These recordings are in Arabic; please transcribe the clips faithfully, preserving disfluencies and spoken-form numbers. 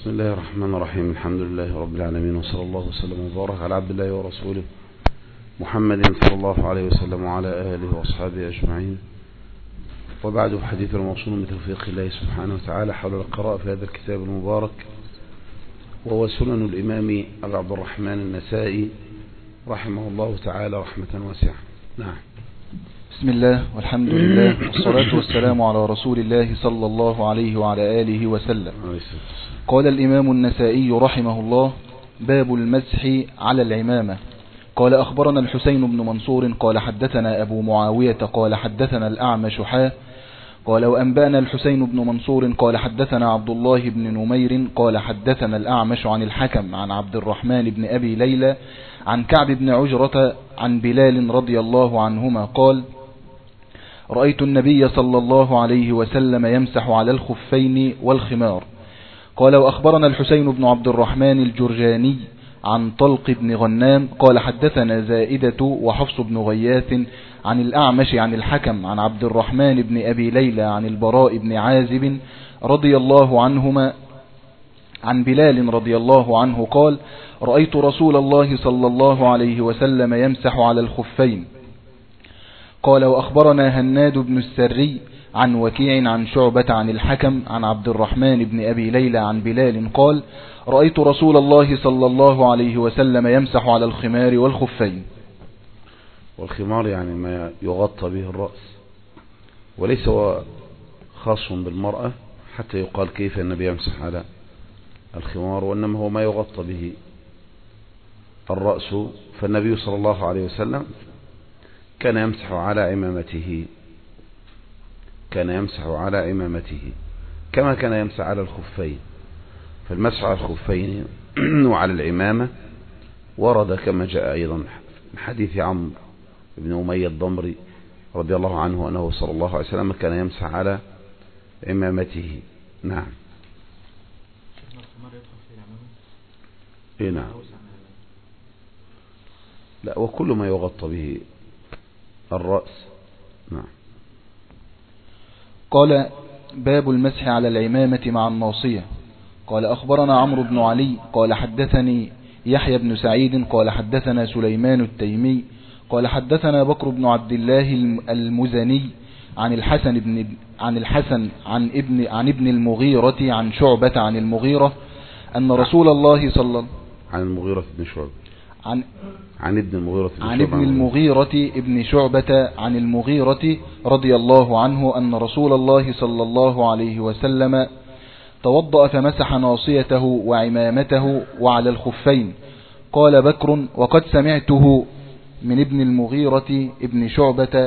بسم الله الرحمن الرحيم. الحمد لله رب العالمين، وصلى الله وسلم وبارك على عبد الله ورسوله محمد صلى الله عليه وسلم وعلى آله وأصحابه أجمعين. وبعد، حديث الموصول بتوفيق الله سبحانه وتعالى حول القراءة في هذا الكتاب المبارك، وهو سنن الإمام أبي عبد الرحمن النسائي رحمه الله تعالى رحمة واسعة. نعم. بسم الله والحمد لله والصلاة والسلام على رسول الله صلى الله عليه وعلى آله وسلم. قال الإمام النسائي رحمه الله: باب المسح على العمامة. قال أخبرنا الحسين بن منصور قال حدثنا أبو معاوية قال حدثنا الأعمش حا قال وأنبأنا الحسين بن منصور قال حدثنا عبد الله بن نمير قال حدثنا الأعمش عن الحكم عن عبد الرحمن بن أبي ليلى عن كعب بن عجرة عن بلال رضي الله عنهما قال: رأيت النبي صلى الله عليه وسلم يمسح على الخفين والخمار. قال وأخبرنا الحسين بن عبد الرحمن الجرجاني عن طلق بن غنام قال حدثنا زائدة وحفص بن غياث عن الأعمش عن الحكم عن عبد الرحمن بن أبي ليلى عن البراء بن عازب رضي الله عنهما عن بلال رضي الله عنه قال: رأيت رسول الله صلى الله عليه وسلم يمسح على الخفين. قال وأخبرنا هناد بن السري عن وكيع عن شعبة عن الحكم عن عبد الرحمن بن أبي ليلى عن بلال قال: رأيت رسول الله صلى الله عليه وسلم يمسح على الخمار والخفين. والخمار يعني ما يغطى به الرأس، وليس هو خاص بالمرأة حتى يقال كيف النبي يمسح على الخمار، وإنما هو ما يغطى به الرأس. فالنبي صلى الله عليه وسلم كان يمسح على عمامته كان يمسح على عمامته كما كان يمسح على الخفين. فالمسح على الخفين وعلى العمامة ورد كما جاء أيضا من حديث عمرو بن أمية الضمري رضي الله عنه أنه صلى الله عليه وسلم كان يمسح على عمامته. نعم. إيه نعم. لا، وكل ما يغطى به الرأس. نعم. قال: باب المسح على العمامة مع الناصية. قال أخبرنا عمرو بن علي قال حدثني يحيى بن سعيد قال حدثنا سليمان التيمي قال حدثنا بكر بن عبد الله المزني عن الحسن بن عن الحسن عن ابن عن ابن المغيرة عن شعبة عن المغيرة أن رسول الله صلى الله عن المغيرة بن شعبة عن عن ابن المغيرة بن عن ابن المغيرة ابن شعبة عن المغيرة رضي الله عنه أن رسول الله صلى الله عليه وسلم توضأ فمسح ناصيته وعمامته وعلى الخفين. قال بكر: وقد سمعته من ابن المغيرة ابن شعبة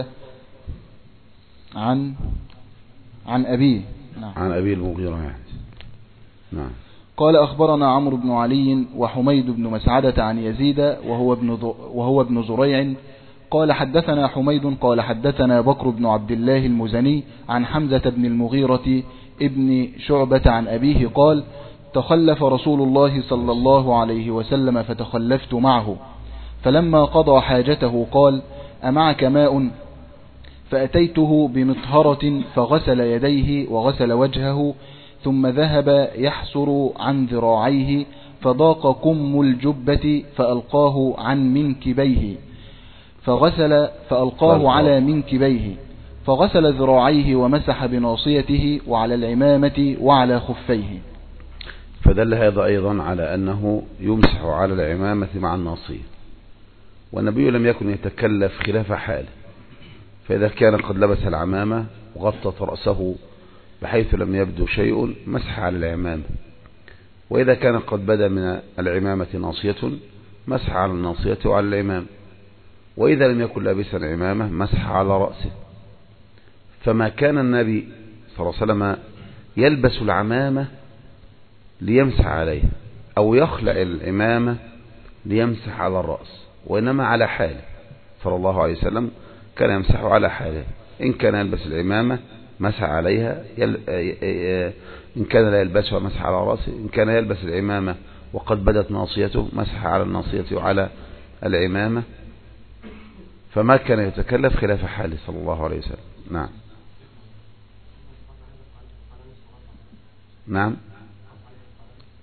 عن عن أبيه. نعم. عن أبي المغيرة يعني. نعم. قال أخبرنا عمرو بن علي وحميد بن مسعدة عن يزيد وهو ابن وهو ابن زريع قال حدثنا حميد قال حدثنا بكر بن عبد الله المزني عن حمزة بن المغيرة ابن شعبة عن أبيه قال: تخلف رسول الله صلى الله عليه وسلم فتخلفت معه، فلما قضى حاجته قال: أمعك ماء؟ فأتيته بمطهرة فغسل يديه وغسل وجهه، ثم ذهب يحسر عن ذراعيه فضاق كم الجبة فألقاه عن منكبيه فغسل فألقاه على منكبيه فغسل ذراعيه ومسح بناصيته وعلى العمامة وعلى خفيه. فدل هذا أيضا على أنه يمسح على العمامة مع الناصية، والنبي لم يكن يتكلف خلاف حاله، فإذا كان قد لبس العمامة وغطت رأسه بحيث لم يبدو شيء مسح على العمامة، وإذا كان قد بدا من العمامة ناصية مسح على الناصية وعلى العمامة، وإذا لم يكن لابسا العمامة مسح على رأسه. فما كان النبي صلى الله عليه وسلم يلبس العمامة ليمسح عليها أو يخلع العمامة ليمسح على الرأس، وإنما على حاله صلى الله عليه وسلم كان يمسح على حاله. إن كان يلبس العمامة مسح عليها، يل... إن كان لا يلبسها مسح على رأسه، إن كان يلبس العمامة وقد بدت ناصيته مسح على الناصية وعلى العمامة، فما كان يتكلف خلاف حاله صلى الله عليه وسلم. نعم. نعم.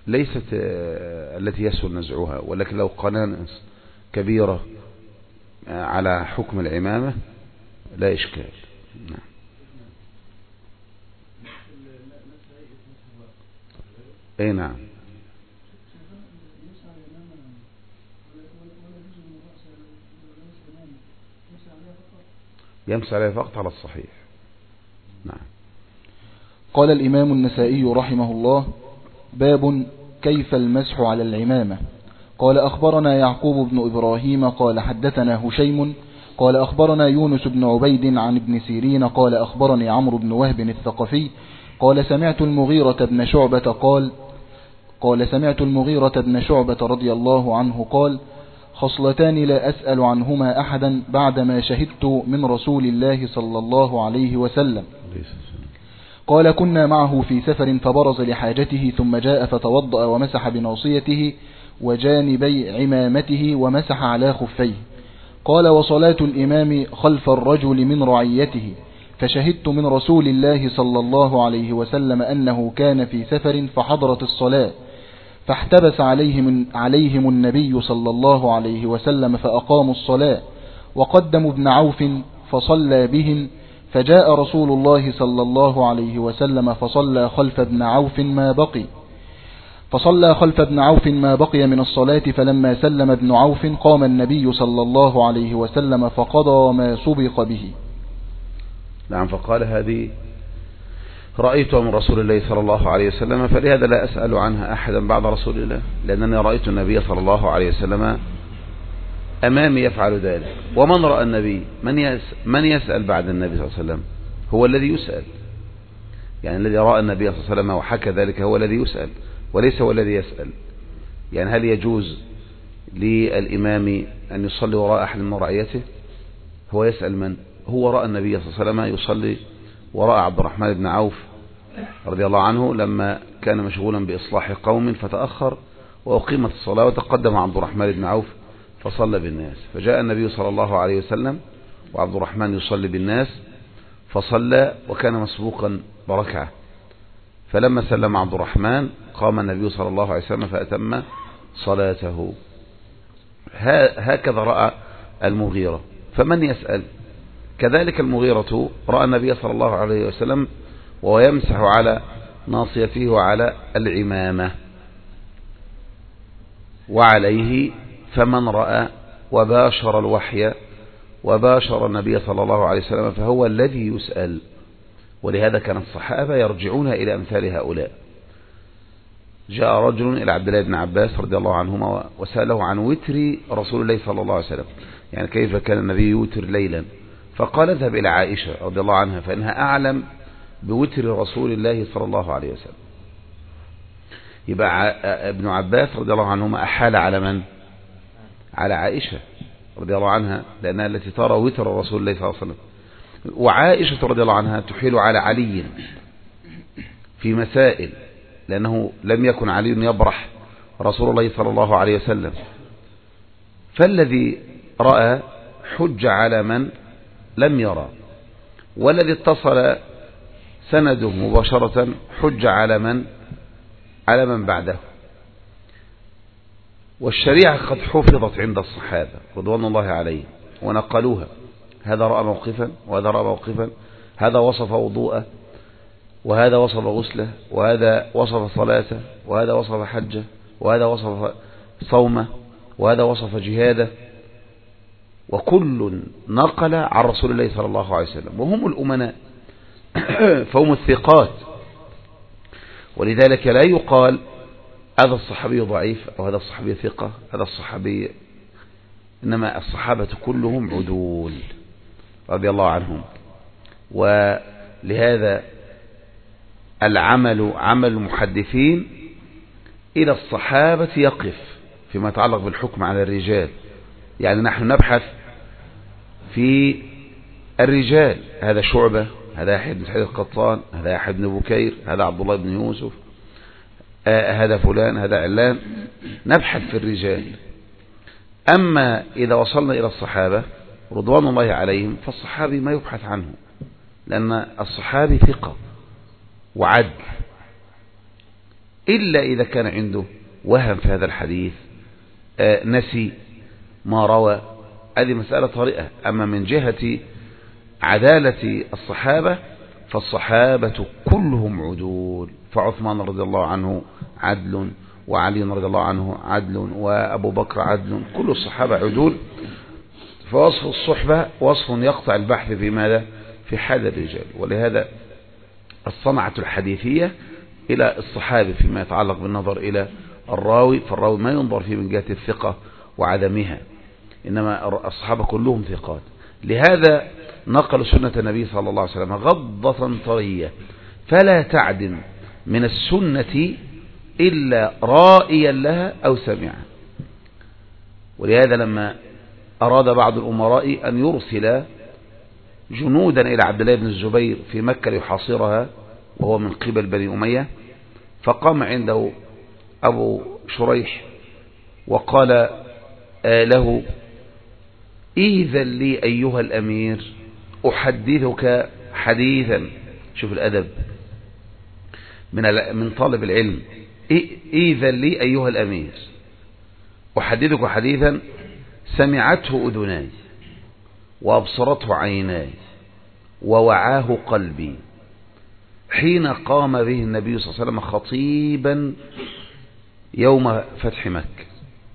ليست التي يسهل نزعها، ولكن لو قنانس كبيرة على حكم العمامة لا إشكال. نعم. اي نعم. يمسح عليها فقط على الصحيح. نعم. قال الإمام النسائي رحمه الله: باب كيف المسح على العمامة. قال أخبرنا يعقوب بن إبراهيم قال حدثنا هشيم قال أخبرنا يونس بن عبيد عن ابن سيرين قال أخبرني عمرو بن وهب الثقفي قال سمعت المغيرة بن شعبة قال قال سمعت المغيرة بن شعبة رضي الله عنه قال: خصلتان لا أسأل عنهما أحدا بعدما شهدت من رسول الله صلى الله عليه وسلم. قال: كنا معه في سفر فبرز لحاجته ثم جاء فتوضأ ومسح بناصيته وجانبي عمامته ومسح على خفيه. قال: وصلاة الإمام خلف الرجل من رعيته، فشهدت من رسول الله صلى الله عليه وسلم أنه كان في سفر فحضرت الصلاة، فاحتبس عليهم, عليهم النبي صلى الله عليه وسلم فأقاموا الصلاة، وقدموا ابن عوف فصلى بهم، فجاء رسول الله صلى الله عليه وسلم فصلى خلف ابن عوف ما بقي فصلى خلف ابن عوف ما بقي من الصلاة، فلما سلم ابن عوف قام النبي صلى الله عليه وسلم فقضى ما سبق به. نعم. فقال: هذه رأيتها من رسول الله صلى الله عليه وسلم، فلهذا لا أسأل عنها أحدا بعد رسول الله، لأنني رأيت النبي صلى الله عليه وسلم أمامي يفعل ذلك. ومن رأى النبي من يسأل, من يسأل بعد النبي صلى الله عليه وسلم؟ هو الذي يسأل. يعني الذي رأى النبي صلى الله عليه وسلم وحكى ذلك هو الذي يسأل، وليس هو الذي يسأل. يعني هل يجوز للإمام أن يصلي وراء أحد من رعيته؟ هو يسأل من؟ هو رأى النبي صلى الله عليه وسلم يصلي وراء عبد الرحمن بن عوف رضي الله عنه لما كان مشغولا بإصلاح قوم فتأخر، وأقيمت الصلاة وتقدم عبد الرحمن بن عوف فصلى بالناس، فجاء النبي صلى الله عليه وسلم وعبد الرحمن يصلي بالناس فصلى وكان مسبوقا بركعة، فلما سلم عبد الرحمن قام النبي صلى الله عليه وسلم فأتم صلاته. هكذا رأى المغيرة، فمن يسأل؟ كذلك المغيرة رأى النبي صلى الله عليه وسلم وهو يمسح على ناصيته وعلى العمامة وعليه، فمن رأى وباشر الوحي وباشر النبي صلى الله عليه وسلم فهو الذي يسأل. ولهذا كان الصحابة يرجعون إلى أمثال هؤلاء. جاء رجل إلى عبد الله بن عباس رضي الله عنهما وسأله عن وتر رسول الله صلى الله عليه وسلم، يعني كيف كان النبي يوتر ليلا، فقال: اذهب إلى عائشة رضي الله عنها فإنها أعلم بوتر رسول الله صلى الله عليه وسلم. يبقى ابن عباس رضي الله عنهما أحال على من؟ على عائشة رضي الله عنها، لأنها التي ترى وتر رسول الله صلى الله عليه وسلم. وعائشة رضي الله عنها تحيل على علي في مسائل، لأنه لم يكن علي يبرح رسول الله صلى الله عليه وسلم، فالذي رأى حج على من لم يرى، والذي اتصل سنده مباشرة حج على من على من بعده. والشريعة قد حفظت عند الصحابة رضوان الله عليهم ونقلوها، هذا رأى موقفا وهذا رأى موقفا، هذا وصف وضوءه وهذا وصف غسله وهذا وصف صلاته وهذا وصف حجه وهذا وصف صومه وهذا وصف جهاده، وكل نقل عن رسول الله صلى الله عليه وسلم، وهم الأمناء فهم الثقات. ولذلك لا يقال هذا الصحابي ضعيف أو هذا الصحابي ثقة، هذا الصحابي، إنما الصحابة كلهم عدول رضي الله عنهم. ولهذا العمل عمل المحدثين إلى الصحابة يقف فيما يتعلق بالحكم على الرجال. يعني نحن نبحث في الرجال، هذا شعبة، هذا يحيى بن سعيد القطان، هذا يحيى بن بكير، هذا عبد الله بن يوسف، آه هذا فلان، هذا علان، نبحث في الرجال. أما إذا وصلنا إلى الصحابة رضوان الله عليهم فالصحابي ما يبحث عنه، لأن الصحابي ثقة وعدل، إلا إذا كان عنده وهم في هذا الحديث، آه نسي ما روى، هذه مسألة طارئة. أما من جهة عدالة الصحابة فالصحابة كلهم عدول، فعثمان رضي الله عنه عدل، وعلي رضي الله عنه عدل، وأبو بكر عدل، كل الصحابة عدول. فوصف الصحبة وصف يقطع البحث في ماذا؟ في حال الرجال. ولهذا الصنعة الحديثية إلى الصحابة فيما يتعلق بالنظر إلى الراوي، فالراوي ما ينظر فيه من جهة الثقة وعدمها، إنما الصحابة كلهم ثقات. لهذا نقل سنة النبي صلى الله عليه وسلم غضة طرية، فلا تعدم من السنة إلا رائيا لها أو سمعا. ولهذا لما أراد بعض الأمراء أن يرسل جنودا إلى عبد الله بن الزبير في مكة ليحاصرها وهو من قبل بني أمية، فقام عنده أبو شريح وقال آه له: إذن لي أيها الأمير أحدثك حديثا. شوف الأدب من من طالب العلم. إذن لي أيها الأمير أحدثك حديثا سمعته أذناي وأبصرته عيناي ووعاه قلبي، حين قام به النبي صلى الله عليه وسلم خطيبا يوم فتح مكة.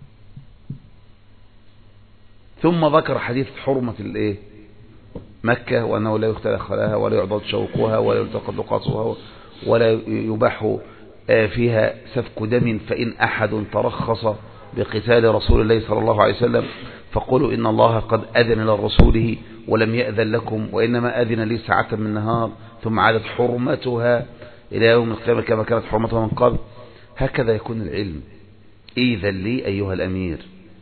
ثم ذكر حديث حرمة الايه مكة، وأنه لا يختلى خلاها ولا يعضد شوقها ولا يلتقط لقاطها ولا يباح فيها سفك دم، فإن أحد ترخص بقتال رسول الله صلى الله عليه وسلم فقولوا إن الله قد أذن لرسوله ولم يأذن لكم، وإنما أذن لي ساعة من نهار، ثم عادت حرمتها إلى يوم القيامة كما كانت حرمتها من قبل. هكذا يكون العلم. إذن لي أيها الأمير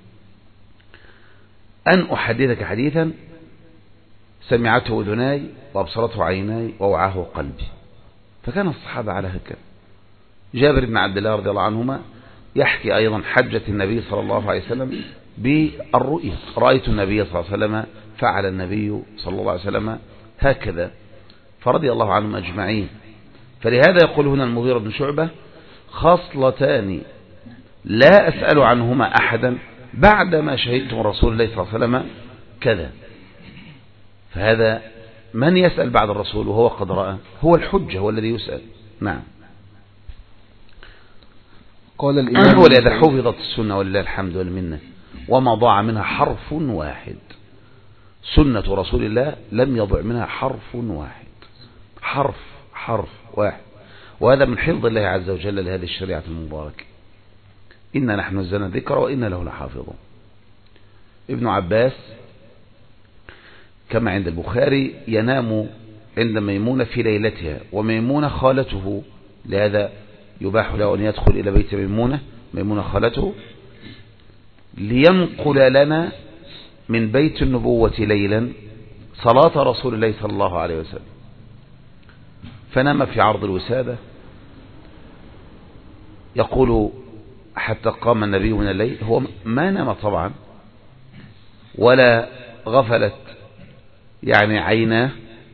أن أحدثك حديثا سمعته أذناي وأبصرته عيناي ووعاه قلبي. فكان الصحابة على هكذا. جابر بن عبد الله رضي الله عنهما يحكي أيضا حجة النبي صلى الله عليه وسلم بالرؤية: رأيت النبي صلى الله عليه وسلم فعل النبي صلى الله عليه وسلم هكذا، فرضي الله عنهم أجمعين. فلهذا يقول هنا المغيرة بن شعبة: خصلتان لا أسأل عنهما أحدا بعدما شهدت من رسول الله صلى الله عليه وسلم كذا. فهذا من يسأل بعد الرسول وهو قد رأى؟ هو الحجة، هو الذي يسأل. نعم. قال الإمام: ولهذا حفظت السنة ولله الحمد والمنة، وما ضاع منها حرف واحد. سنة رسول الله لم يضع منها حرف واحد، حرف حرف واحد. وهذا من حفظ الله عز وجل لهذه الشريعة المباركة. إنا نحن نزلنا الذكر وإنا له لحافظون. ابن عباس كما عند البخاري ينام عند ميمونة في ليلتها، وميمونة خالته، لهذا يباح له أن يدخل إلى بيت ميمونة، ميمونة خالته، لينقل لنا من بيت النبوة ليلا صلاة رسول الله صلى الله عليه وسلم. فنام في عرض الوسادة، يقول: حتى قام النبي من الليل. هو ما نام طبعا ولا غفلت يعني عيناه،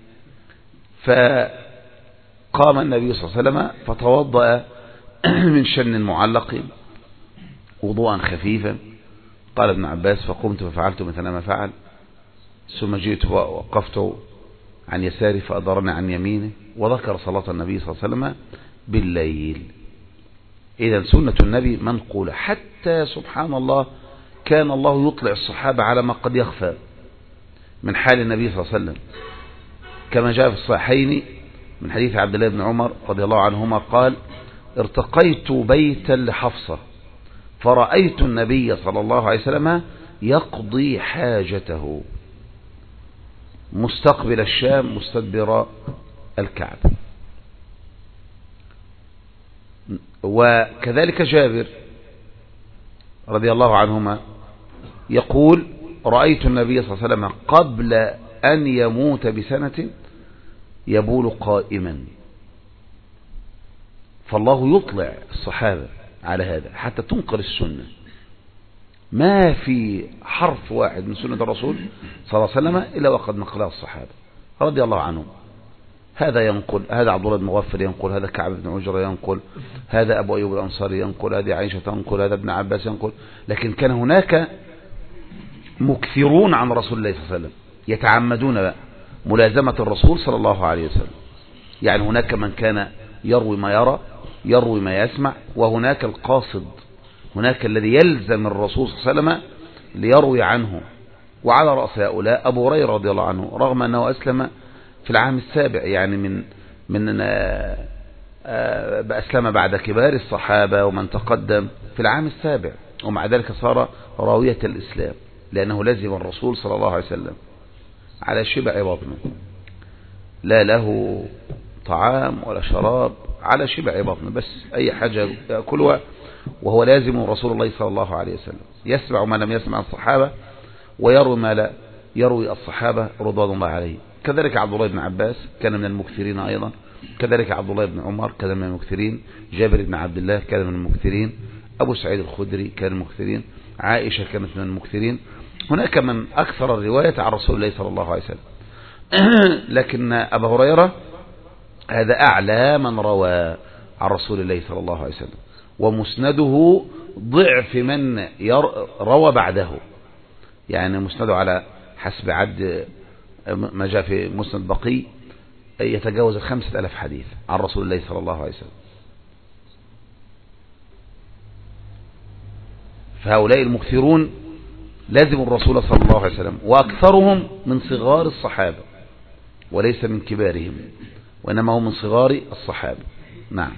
فقام النبي صلى الله عليه وسلم فتوضأ من شن معلق وضوءا خفيفا. قال ابن عباس: فقمت ففعلت مثل ما فعل، ثم جئت ووقفت عن يساري فأدرني عن يمينه، وذكر صلاة النبي صلى الله عليه وسلم بالليل. إذن سنة النبي منقولة. حتى سبحان الله كان الله يطلع الصحابة على ما قد يخفى من حال النبي صلى الله عليه وسلم، كما جاء في الصحيحين من حديث عبد الله بن عمر رضي الله عنهما قال: ارتقيت بيتا لحفصة فرأيت النبي صلى الله عليه وسلم يقضي حاجته مستقبل الشام مستدبر الكعبة. وكذلك جابر رضي الله عنهما يقول: رأيت النبي صلى الله عليه وسلم قبل أن يموت بسنة يبول قائما. فالله يطلع الصحابة على هذا حتى تنقل السنة. ما في حرف واحد من سنة الرسول صلى الله عليه وسلم إلا وقد نقلها الصحابة رضي الله عنهم. هذا ينقل، هذا عبد الله بن مغفل ينقل، هذا كعب بن عجرة ينقل، هذا أبو أيوب الأنصاري ينقل، هذه عائشة تنقل، هذا ابن عباس ينقل. لكن كان هناك مكثرون عن رسول الله صلى الله عليه وسلم يتعمدون بقى ملازمة الرسول صلى الله عليه وسلم. يعني هناك من كان يروي ما يرى، يروي ما يسمع، وهناك القاصد، هناك الذي يلزم الرسول صلى الله عليه وسلم ليروي عنه. وعلى رأس هؤلاء أبو هريرة رضي الله عنه، رغم أنه أسلم في العام السابع، يعني من من أسلم بعد كبار الصحابة ومن تقدم في العام السابع، ومع ذلك صار راوية الإسلام لأنه لزم الرسول صلى الله عليه وسلم على شبع بطنه، لا له طعام ولا شراب، على شبع بطنه، بس أي حاجة يأكلها، وهو لازم رسول الله صلى الله عليه وسلم، يسمع ما لم يسمع الصحابة ويروي ما لا يروي الصحابة رضوان الله عليه. كذلك عبد الله بن عباس كان من المكثرين أيضا، كذلك عبد الله بن عمر كان من المكثرين، جابر بن عبد الله كان من المكثرين، أبو سعيد الخدري كان من المكثرين، عائشة كانت من المكثرين. هناك من أكثر الرواية عن رسول الله صلى الله عليه وسلم. لكن أبا هريرة هذا أعلى من روى عن رسول الله صلى الله عليه وسلم، ومسنده ضعف من روى بعده، يعني مسنده على حسب عد ما جاء في مسند بقي يتجاوز خمسة ألاف حديث عن رسول الله صلى الله عليه وسلم. فهؤلاء المكثرون لازم الرسول صلى الله عليه وسلم، وأكثرهم من صغار الصحابة وليس من كبارهم، وإنما هم من صغار الصحابة. نعم.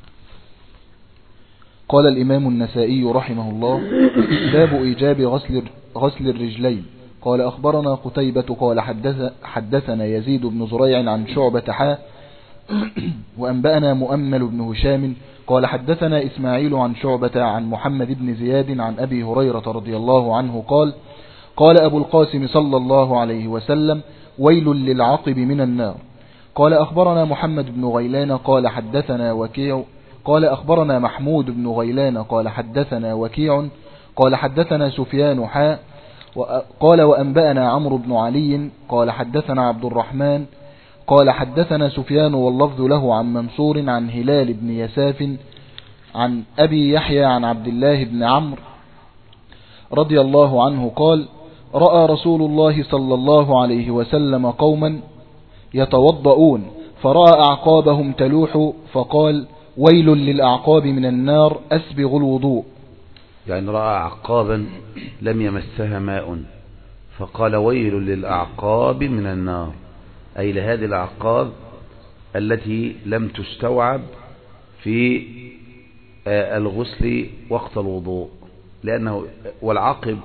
قال الإمام النسائي رحمه الله: باب إيجاب غسل غسل الرجلين. قال أخبرنا قتيبة قال حدث حدثنا يزيد بن زريع عن شعبة حا وأنبأنا مؤمل بن هشام قال حدثنا إسماعيل عن شعبة عن محمد بن زياد عن أبي هريرة رضي الله عنه قال: قال أبو القاسم صلى الله عليه وسلم: ويل للعقب من النار. قال أخبرنا محمد بن غيلان قال حدثنا وكيع قال أخبرنا محمود بن غيلان قال حدثنا وكيع قال حدثنا سفيان حا قال وأنبأنا عمرو بن علي قال حدثنا عبد الرحمن قال حدثنا سفيان واللفظ له عن منصور عن هلال بن يساف عن أبي يحيى عن عبد الله بن عمرو رضي الله عنه قال: رأى رسول الله صلى الله عليه وسلم قوما يتوضؤون فرأى أعقابهم تلوح فقال: ويل للأعقاب من النار أسبغ الوضوء. يعني رأى أعقابا لم يمسها ماء فقال: ويل للأعقاب من النار، أي لهذه الأعقاب التي لم تستوعب في الغسل وقت الوضوء، لأنه والعقب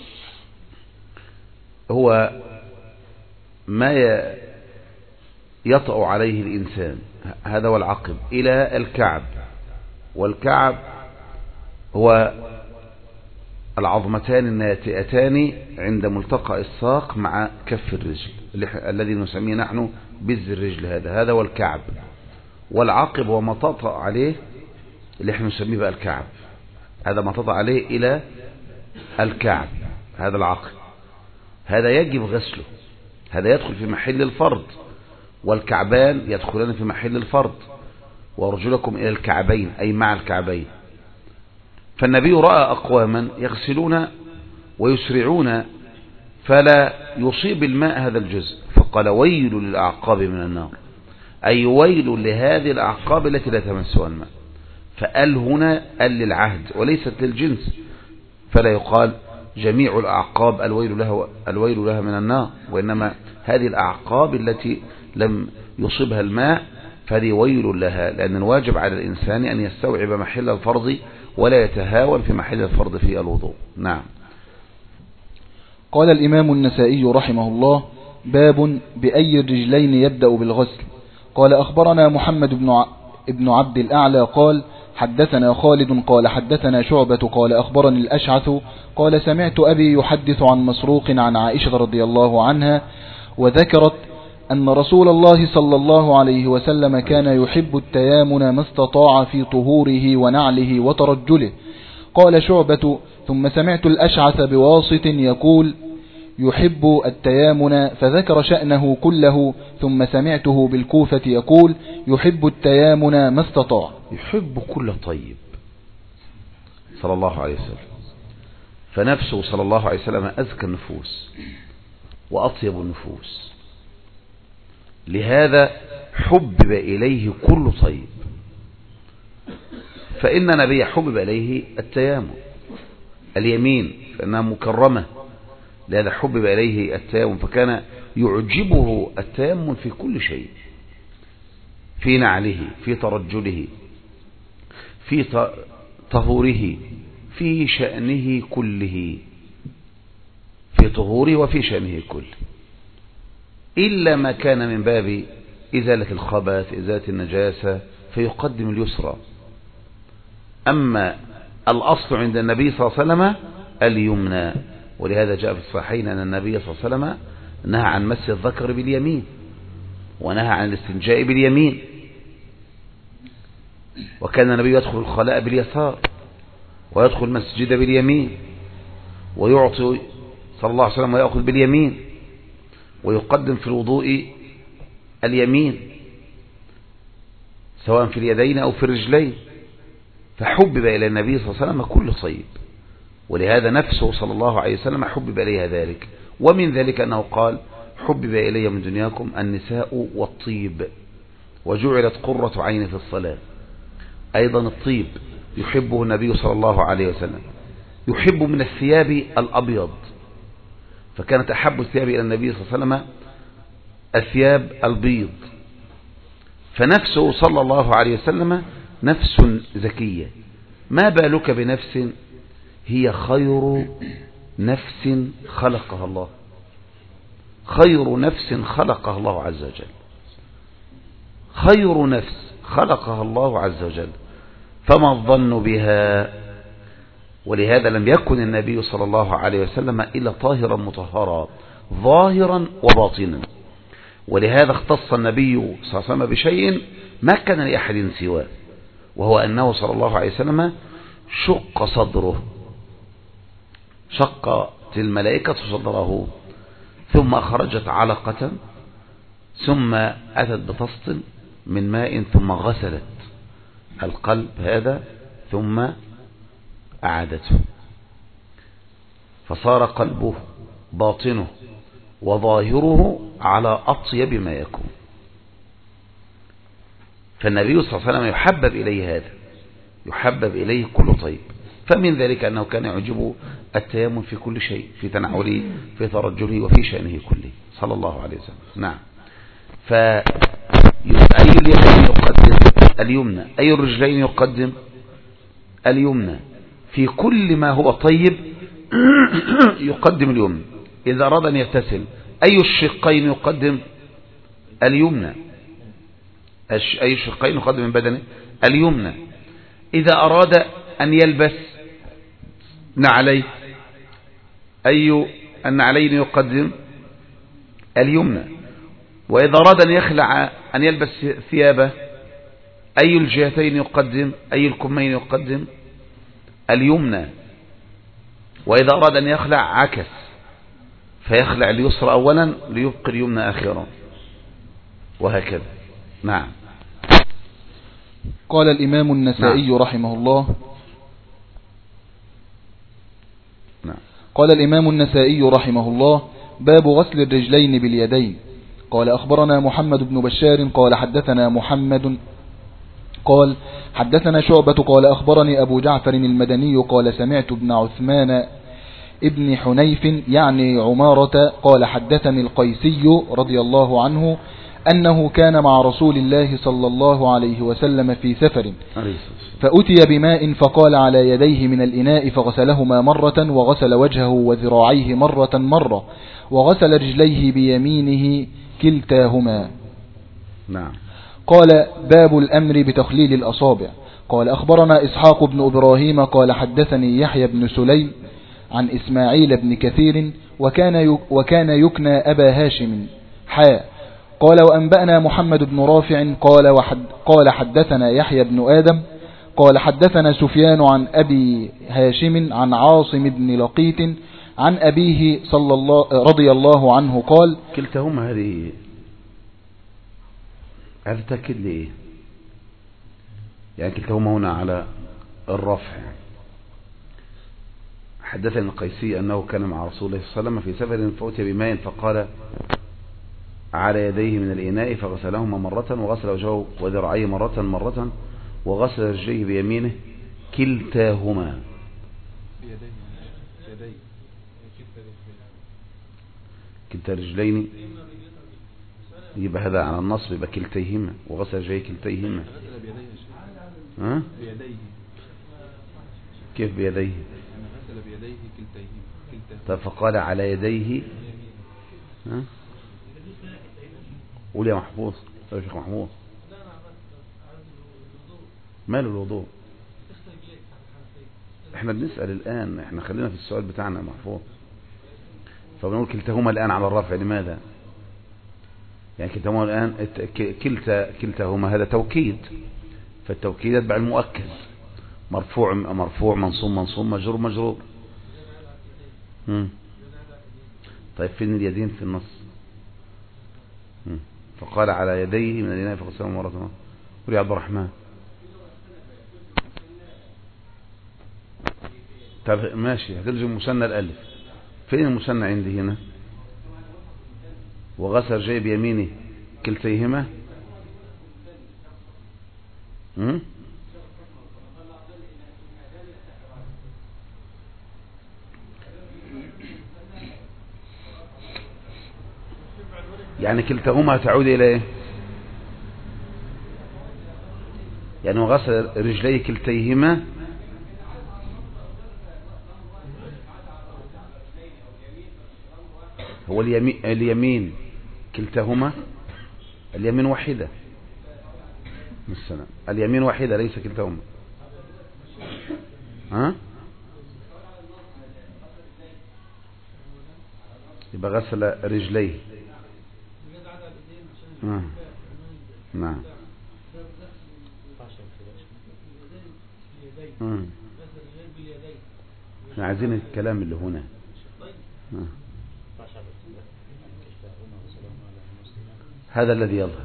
هو ما يطأ عليه الإنسان، هذا هو العقب، إلى الكعب، والكعب هو العظمتان الناتئتان عند ملتقى الساق مع كف الرجل الذي نسميه نحن بز الرجل، هذا هذا هو الكعب. والعقب هو ما تطأ عليه اللي احنا نسميه بقى الكعب، هذا ما تطأ عليه إلى الكعب، هذا العقب، هذا يجب غسله، هذا يدخل في محل الفرض، والكعبان يدخلان في محل الفرض، وارجلكم إلى الكعبين أي مع الكعبين. فالنبي رأى أقواما يغسلون ويسرعون فلا يصيب الماء هذا الجزء، فقال: ويل للأعقاب من النار، أي ويل لهذه الأعقاب التي لا تمسها الماء. فقال هنا قال للعهد وليست للجنس، فلا يقال جميع الأعقاب الويل لها, الويل لها من النار، وإنما هذه الأعقاب التي لم يصيبها الماء فهذه ويل لها، لأن الواجب على الإنسان أن يستوعب محل الفرض ولا يتهاون في محل الفرض في الوضوء. نعم. قال الإمام النسائي رحمه الله: باب بأي الرجلين يبدأ بالغسل. قال أخبرنا محمد بن ابن عبد الأعلى قال حدثنا خالد قال حدثنا شعبة قال أخبرني الأشعث قال سمعت أبي يحدث عن مسروق عن عائشة رضي الله عنها وذكرت أن رسول الله صلى الله عليه وسلم كان يحب التيامن ما استطاع في طهوره ونعله وترجله. قال شعبة: ثم سمعت الأشعث بواسط يقول: يحب التيامن، فذكر شأنه كله، ثم سمعته بالكوفة يقول يحب التيامن ما استطاع. يحب كل طيب صلى الله عليه وسلم، فنفسه صلى الله عليه وسلم أزكى النفوس وأطيب النفوس، لهذا حبب إليه كل طيب. فإن نبي حبب إليه التيامن اليمين فإنها مكرمة، لهذا حبب إليه التيامن، فكان يعجبه التيامن في كل شيء، في نعله، في ترجله، في طهوره، في شأنه كله، في طهوره وفي شأنه كله، إلا ما كان من باب إزالة الخبث، إزالة النجاسة، فيقدم اليسرى. أما الأصل عند النبي صلى الله عليه وسلم اليمنى، ولهذا جاء في الصحيحين أن النبي صلى الله عليه وسلم نهى عن مس الذكر باليمين، ونهى عن الاستنجاء باليمين، وكان النبي يدخل الخلاء باليسار، ويدخل المسجد باليمين، ويعطي صلى الله عليه وسلم ويأخذ باليمين، ويقدم في الوضوء اليمين سواء في اليدين أو في الرجلين. فحبب إلى النبي صلى الله عليه وسلم كل طيب، ولهذا نفسه صلى الله عليه وسلم حبب إليها ذلك. ومن ذلك أنه قال حبب إلي من دنياكم النساء والطيب وجعلت قرة عين في الصلاة. أيضا الطيب يحبه النبي صلى الله عليه وسلم، يحب من الثياب الأبيض، فكانت أحب الثياب إلى النبي صلى الله عليه وسلم الثياب البيض. فنفسه صلى الله عليه وسلم نفس زكية، ما بالك بنفس هي خير نفس خلقها الله، خير نفس خلقها الله عز وجل، خير نفس خلقها الله عز وجل، فما الظن بها؟ ولهذا لم يكن النبي صلى الله عليه وسلم إلا طاهرا مطهرا ظاهرا وباطنا، ولهذا اختص النبي صلى الله عليه وسلم بشيء ما كان لأحد سواه، وهو أنه صلى الله عليه وسلم شق صدره، شقت الملائكة صدره، ثم أخرجت علقة، ثم أتت بطست من ماء، ثم غسلت القلب هذا، ثم أعادته، فصار قلبه باطنه وظاهره على أطيب ما يكون. فالنبي صلى الله عليه وسلم يحبب إليه هذا، يحبب إليه كل طيب. فمن ذلك أنه كان يعجبه التيامن في كل شيء، في تنعله، في ترجله، وفي شأنه كله صلى الله عليه وسلم. نعم. فأي اليدين يقدم اليمنى، أي الرجلين يقدم اليمنى، في كل ما هو طيب يقدم اليمنى. إذا أراد أن يغتسل أي الشقين يقدم اليمنى، أي الشقين يقدم من بدنه اليمنى. إذا أراد أن يلبس نعليه أي النعلين يقدم اليمنى. وإذا أراد أن يخلع أن يلبس ثيابه أي الجهتين يقدم، أي الكمين يقدم اليمنى. وإذا أراد أن يخلع عكس، فيخلع اليسرى أولا ليبقي اليمنى آخرا، وهكذا. نعم. قال الإمام النسائي نعم. رحمه الله نعم. قال الإمام النسائي رحمه الله باب غسل الرجلين باليدين. قال أخبرنا محمد بن بشار قال حدثنا محمد قال حدثنا شعبة قال أخبرني أبو جعفر المدني قال سمعت ابن عثمان ابن حنيف يعني عمارة قال حدثني القيسي رضي الله عنه أنه كان مع رسول الله صلى الله عليه وسلم في سفر، فأتي بماء فقال على يديه من الإناء فغسلهما مرة، وغسل وجهه وذراعيه مرة مرة، وغسل رجليه بيمينه كلتاهما. نعم. قال باب الأمر بتخليل الأصابع. قال أخبرنا إسحاق بن إبراهيم قال حدثني يحيى بن سليم عن إسماعيل بن كثير وكان وكان يكنى أبا هاشم حاء. قال وأنبأنا محمد بن رافع قال وحد قال حدثنا يحيى بن آدم قال حدثنا سفيان عن أبي هاشم عن عاصم بن لقيط عن أبيه صلى الله رضي الله عنه قال كلتهما هذه هذا تأكد لي إيه؟ يعني كلتهما هنا على الرفع. حدثني القيسي أنه كان مع رسول الله صلى الله عليه وسلم في سفر فأتي بماء فقال على يديه من الإناء فغسلهما مرة وغسل وجهه وذراعيه مرة مرة وغسل رجليه بيمينه كلتاهما. كلتا رجلين يبقى هذا على النصب يبقى كلتيهما وغسل رجليه كلتيهما. ها؟ كيف بيديه؟ طيب فقال على يديه. ها؟ قول يا محفوظ يا شيخ محمود ماله الوضوء؟ احنا بنسأل الآن، احنا خلينا في السؤال بتاعنا محفوظ. فبنقول كلتهما الآن على الرفع لماذا؟ يعني كلتهما الآن كلتا كلتهما هذا توكيد، فالتوكيد يتبع المؤكد، مرفوع مرفوع منصوب منصوب مجرور مجرور. مم. طيب فين اليدين في النص؟ مم. فقال على يديه من الإناء فغسلهما مرة مرة. قل يا عبد الرحمن. طب ماشي هتلزم مثنى الألف. فين المثنى عندي هنا؟ وغسل رجليه بيمينه كلتيهما. مم؟ يعني كلتهما تعود إلى إيه؟ يعني وغسل رجليه كلتيهما هو اليمين, اليمين كلتهما اليمين واحدة السلام. اليمين واحدة ليس كلتهما. ها؟ يبقى غسل رجليه. آه. نعم. آه. احنا عايزين الكلام اللي هنا. آه. هذا الذي يظهر.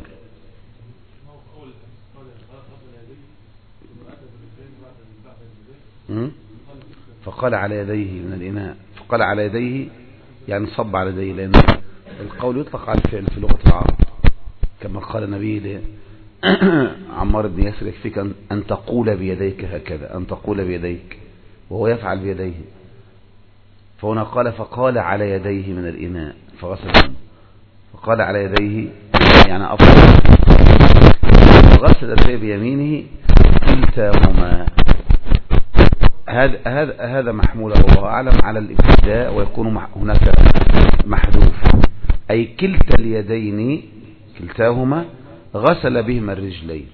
آه. فقال على يديه من الإناء، فقال على يديه يعني صب على يديه، لأن القول يطلق على الفعل في لغة العرب كما قال النبي عمار بن ياسر يكفيك أن تقول بيديك هكذا، أن تقول بيديك، وهو يفعل بيديه. فهنا قال فقال على يديه من الإناء فغسل، فقال على يديه يعني أفضل، وغسل رجليه بيمينه كلتاهما. هذا هذا هذا محمول الله أعلم على الابتداء، ويكون هناك محذوف، أي كلتا اليدين كلتاهما غسل بهما الرجلين،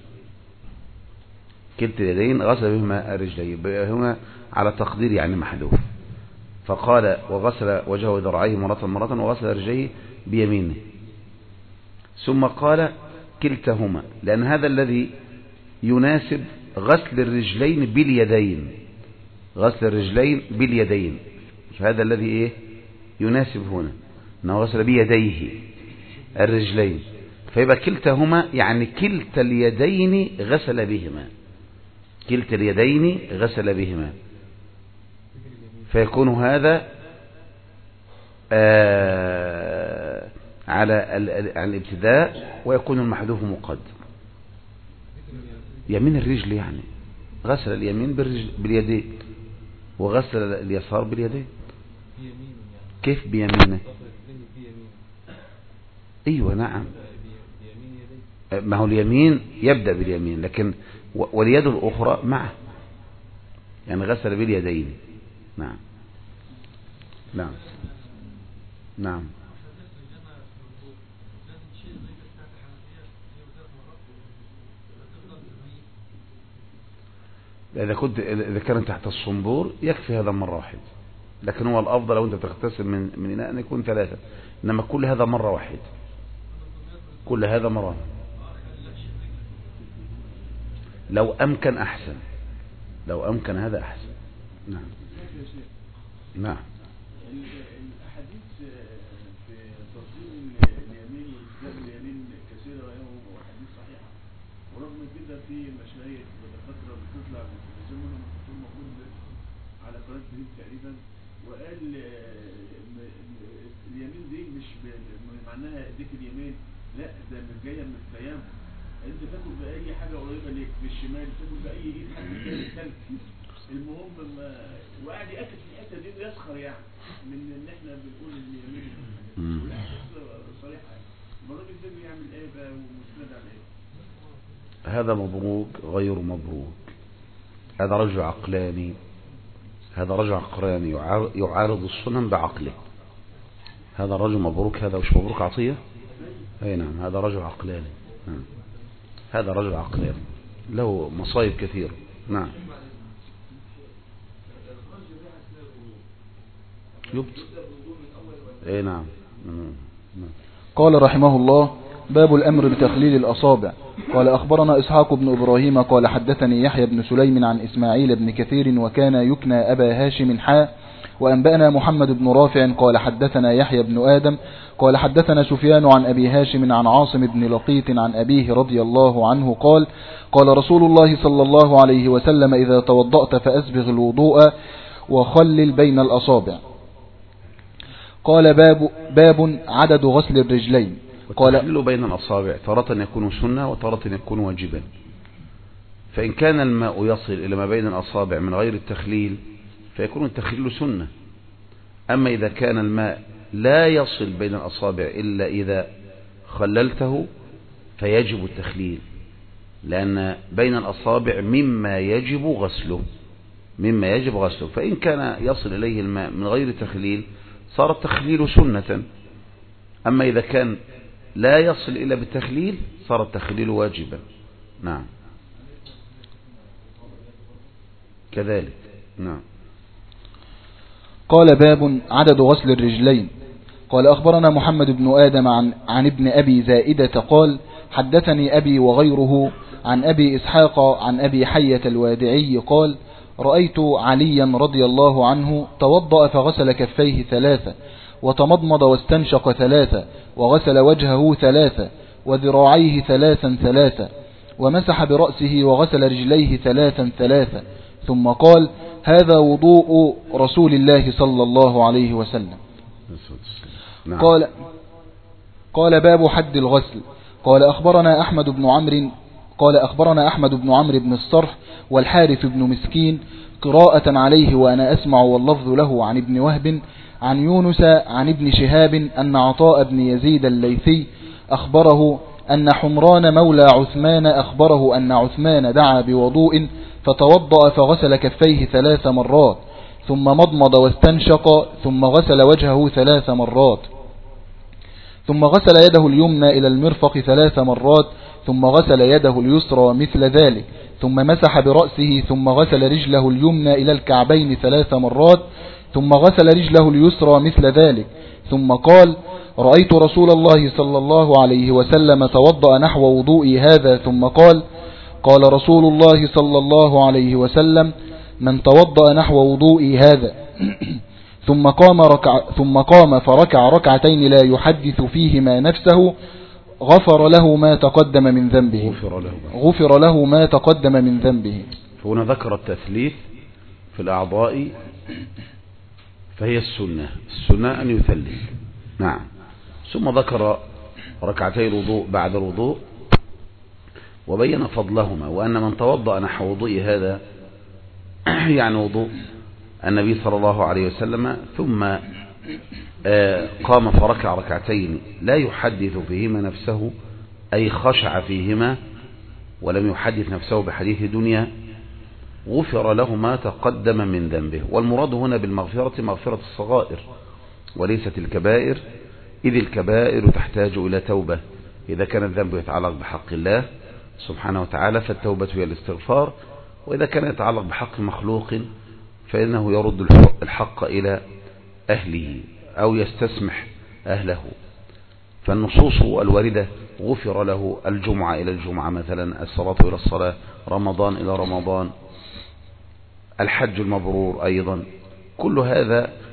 كلتا اليدين غسل بهما الرجلين، هنا على تقدير يعني محذوف. فقال وغسل وجهه وذراعيه مرة مرة وغسل رجليه بيمينه، ثم قال كلتهما، لأن هذا الذي يناسب غسل الرجلين باليدين، غسل الرجلين باليدين، هذا الذي ايه يناسب هنا، انه غسل بيديه الرجلين، فيبقى كلتهما يعني كلتا اليدين غسل بهما، كلتا اليدين غسل بهما، فيكون هذا آه على الابتداء، ويكون المحذوف مقدم. يمين الرجل يعني غسل اليمين باليدين وغسل اليسار باليدين. كيف بيمينه؟ ايوه نعم، ما هو اليمين يبدأ باليمين، لكن واليد الأخرى معه، يعني غسل باليدين. نعم نعم نعم. إذا كنت إذا كان تحت الصنبور يكفي هذا مرة واحدة، لكن هو الأفضل لو أنت تغتسل من من إناء أن يكون ثلاثة، إنما كل هذا مرة واحدة، كل هذا مرة لو أمكن أحسن، لو أمكن هذا أحسن. نعم نعم. الأحاديث في تفضيل اليمين والكتاب اليمين كثيرة وحديث صحيحة، ورغم كده في مشايخ ودكاترة بتطلع بتسمى الدكتور محمود على قناة دريم تقريبا، وقال اليمين دي مش معناها اديك اليمين، لا ده من جايه من التيمم، انت تاكل باي حاجه قريبه ليك بالشمال، تاكل باي ايد حتى تلك، المهم ما وقاعد ياكل في الحته دي ويسخر يعني من ان احنا بنقول اليمين صريحه. الراجل ده بيعمل ايه بقى ومسند على ايه؟ هذا مبروك غير مبروك، هذا رجل عقلاني، هذا رجل عقلاني يعارض السنن بعقله. هذا رجل مبروك، هذا مش مبروك عطية. اي نعم، هذا رجل عقلاني. نعم. هذا رجل عقلاني له مصايب كثيرة. نعم. يبط. اي نعم. نعم. قال رحمه الله: باب الأمر بتخليل الأصابع. قال أخبرنا إسحاق بن إبراهيم قال حدثني يحيى بن سليم عن إسماعيل بن كثير وكان يكنى أبا هاشم حاء. وأنبأنا محمد بن رافع قال حدثنا يحيى بن آدم قال حدثنا سفيان عن أبي هاشم عن عاصم بن لقيط عن أبيه رضي الله عنه قال: قال رسول الله صلى الله عليه وسلم: إذا توضأت فأسبغ الوضوء وخلل بين الأصابع. قال: باب, باب عدد غسل الرجلين. قال: والتخليل بين الأصابع تارة يكون سنة وتارة يكون واجبا، فإن كان الماء يصل إلى ما بين الأصابع من غير التخليل فيكون التخليل سنة. أما إذا كان الماء لا يصل بين الأصابع إلا إذا خللته فيجب التخليل، لأن بين الأصابع مما يجب غسله مما يجب غسله فإن كان يصل إليه الماء من غير تخليل صار التخليل سنة. أما إذا كان لا يصل إلا بالتخليل صار التخليل واجبا. نعم كذلك. نعم. قال: باب عدد غسل الرجلين. قال: أخبرنا محمد بن آدم عن, عن ابن أبي زائدة قال: حدثني أبي وغيره عن أبي إسحاق عن أبي حية الوادعي قال: رأيت عليا رضي الله عنه توضأ فغسل كفيه ثلاثة، وتمضمض واستنشق ثلاثة، وغسل وجهه ثلاثة، وذراعيه ثلاثا ثلاثة، ومسح برأسه وغسل رجليه ثلاثا ثلاثة، ثم قال: هذا وضوء رسول الله صلى الله عليه وسلم. نعم. قال قال: باب حد الغسل. قال: أخبرنا أحمد بن عمرو قال أخبرنا أحمد بن عمرو بن الصرح والحارث بن مسكين قراءة عليه وأنا أسمع واللفظ له عن ابن وهب عن يونس عن ابن شهاب أن عطاء بن يزيد الليثي أخبره أن حمران مولى عثمان أخبره أن عثمان دعا بوضوء فتوضأ فغسل كفيه ثلاث مرات، ثم مضمض واستنشق، ثم غسل وجهه ثلاث مرات، ثم غسل يده اليمنى إلى المرفق ثلاث مرات، ثم غسل يده اليسرى مثل ذلك، ثم مسح برأسه، ثم غسل رجله اليمنى إلى الكعبين ثلاث مرات، ثم غسل رجله اليسرى مثل ذلك، ثم قال: رأيت رسول الله صلى الله عليه وسلم توضأ نحو وضوئي هذا، ثم قال: قال رسول الله صلى الله عليه وسلم: من توضأ نحو وضوئي هذا ثم قام ركع ثم قام فركع ركعتين لا يحدث فيهما نفسه غفر له ما تقدم من ذنبه غفر له, غفر له ما تقدم من ذنبه. هنا ذكر التثليث في الأعضاء فهي السنة السنة أن يثلث. نعم. ثم ذكر ركعتي الوضوء بعد الوضوء وبين فضلهما، وأن من توضأ نحو وضوء هذا يعني وضوء النبي صلى الله عليه وسلم ثم قام فركع ركعتين لا يحدث فيهما نفسه أي خشع فيهما ولم يحدث نفسه بحديث دنيا غفر له ما تقدم من ذنبه. والمراد هنا بالمغفرة مغفرة الصغائر وليست الكبائر، إذ الكبائر تحتاج إلى توبة. إذا كان الذنب يتعلق بحق الله سبحانه وتعالى فالتوبة هي الاستغفار، وإذا كان يتعلق بحق مخلوق فإنه يرد الحق إلى أهله أو يستسمح أهله. فالنصوص الواردة غفر له الجمعة إلى الجمعة مثلا، الصلاة إلى الصلاة، رمضان إلى رمضان، الحج المبرور أيضا، كل هذا